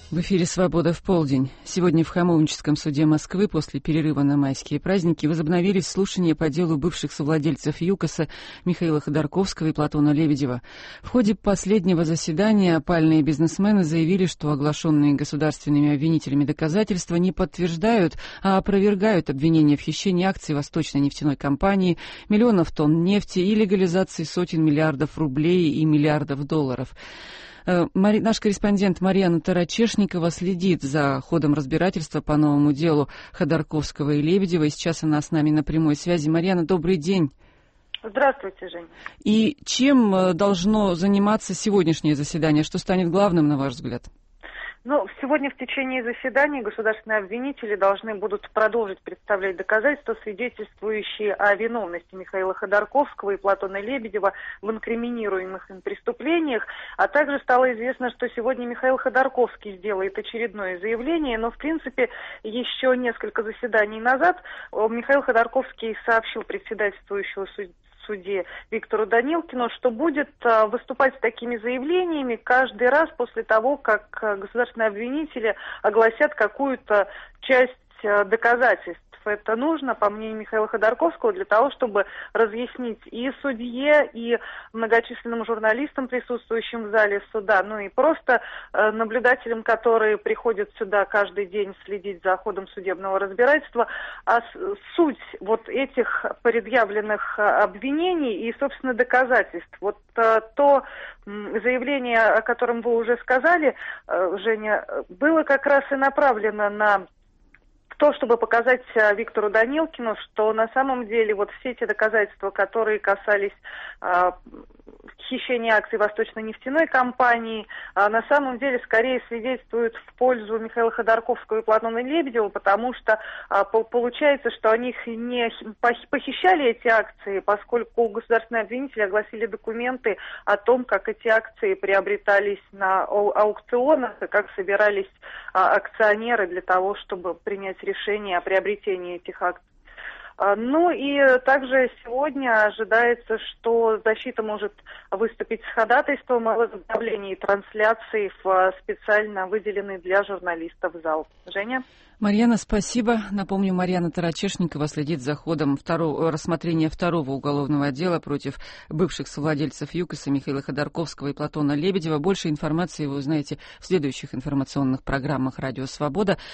В эфире «Свобода в полдень». Сегодня в Хамовническом суде Москвы после перерыва на майские праздники возобновились слушания по делу бывших совладельцев ЮКОСа Михаила Ходорковского и Платона Лебедева. В ходе последнего заседания опальные бизнесмены заявили, что оглашенные государственными обвинителями доказательства не подтверждают, а опровергают обвинения в хищении акций Восточной нефтяной компании, миллионов тонн нефти и легализации сотен миллиардов рублей и миллиардов долларов. Наш корреспондент Марьяна Тарачешникова следит за ходом разбирательства по новому делу Ходорковского и Лебедева. И сейчас она с нами на прямой связи. Марьяна, добрый день. Здравствуйте, Женя. И чем должно заниматься сегодняшнее заседание? Что станет главным, на ваш взгляд? Сегодня в течение заседания государственные обвинители должны будут продолжить представлять доказательства, свидетельствующие о виновности Михаила Ходорковского и Платона Лебедева в инкриминируемых им преступлениях. А также стало известно, что сегодня Михаил Ходорковский сделает очередное заявление, но, в принципе, еще несколько заседаний назад Михаил Ходорковский сообщил председательствующему суде Виктору Данилкину, что будет выступать с такими заявлениями каждый раз после того, как государственные обвинители огласят какую-то часть доказательств. Это нужно, по мнению Михаила Ходорковского, для того, чтобы разъяснить и судье, и многочисленным журналистам, присутствующим в зале суда, и просто наблюдателям, которые приходят сюда каждый день следить за ходом судебного разбирательства, суть вот этих предъявленных обвинений и, собственно, доказательств. Вот то заявление, о котором вы уже сказали, Женя, было как раз и направлено на то, чтобы показать Виктору Данилкину, что на самом деле вот все эти доказательства, которые касались хищения акций Восточной нефтяной компании, на самом деле скорее свидетельствуют в пользу Михаила Ходорковского и Платона Лебедева, потому что получается, что они не похищали эти акции, поскольку государственные обвинители огласили документы о том, как эти акции приобретались на аукционах и как собирались акционеры для того, чтобы принять решение о приобретении этих акций. И также сегодня ожидается, что защита может выступить с ходатайством о возобновлении трансляции в специально выделенный для журналистов зал. Женя? Марьяна, спасибо. Напомню, Марьяна Тарачешникова следит за ходом рассмотрения второго уголовного дела против бывших совладельцев ЮКОСа Михаила Ходорковского и Платона Лебедева. Больше информации вы узнаете в следующих информационных программах «Радио Свобода».